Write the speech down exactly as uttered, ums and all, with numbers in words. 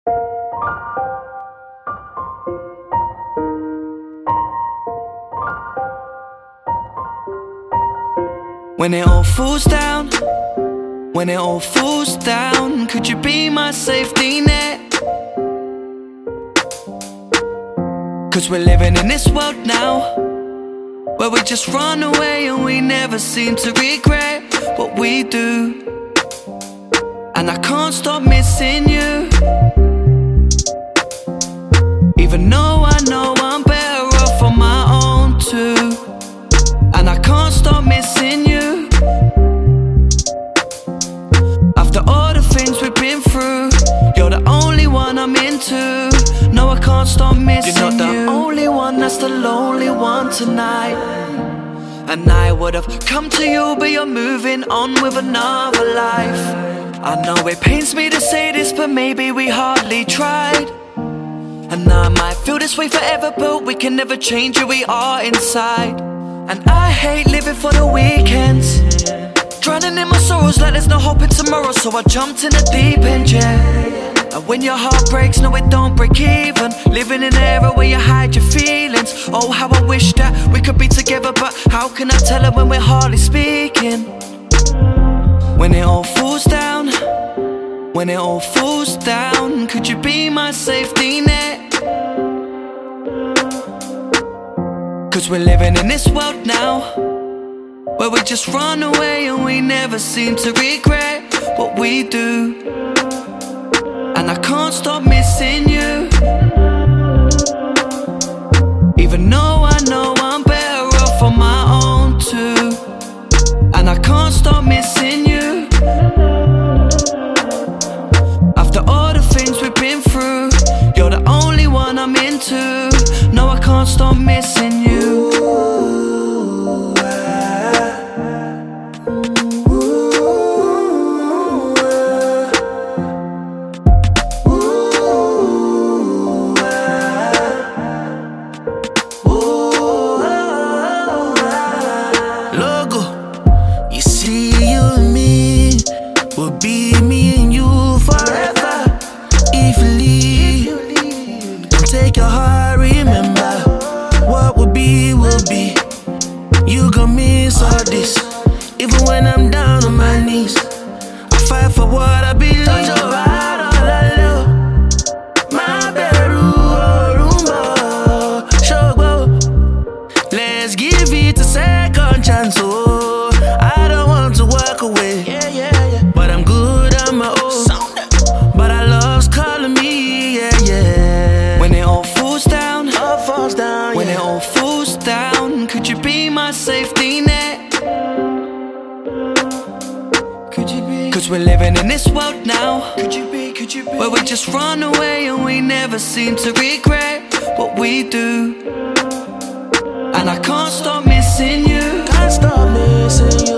When it all falls down, when it all falls down, could you be my safety net? Cause we're living in this world now, where we just run away and we never seem to regret what we do. And I can't stop missing you, even though I know I'm better off on my own too. And I can't stop missing you, after all the things we've been through. You're the only one I'm into. No, I can't stop missing you. You're not the you. only one that's the lonely one tonight. And I would've come to you, but you're moving on with another life. I know it pains me to say this, but maybe we hardly tried. And I might feel this way forever, but we can never change who we are inside. And I hate living for the weekends, drowning in my sorrows like there's no hope in tomorrow. So I jumped in the deep end, yeah. And when your heart breaks, no it don't break even. Living in an era where you hide your feelings. Oh, how I wish that we could be together, but how can I tell her when we're hardly speaking? When it all falls down, when it all falls down, could you be my safety net? Cause we're living in this world now, where we just run away and we never seem to regret what we do. And I can't stop missing you, even though I know I'm better off on my own too. And I can't stop missing you, after all the things we've been through. You're the only one I'm into. No, I can't stop missing you. Even when I'm down on my knees, I fight for what I believe. Don't you ride all alone, my beru rumba showbo. Let's give it a second chance. Oh, I don't want to walk away. Yeah, yeah, yeah. But I'm good on my own. But our love's calling me. Yeah, yeah. When it all falls down, all falls down. When yeah. it all falls down, could you be my safety net? Cause we're living in this world now, could you be, could you be, where we just run away and we never seem to regret what we do. And I can't stop missing you, can't stop missing you.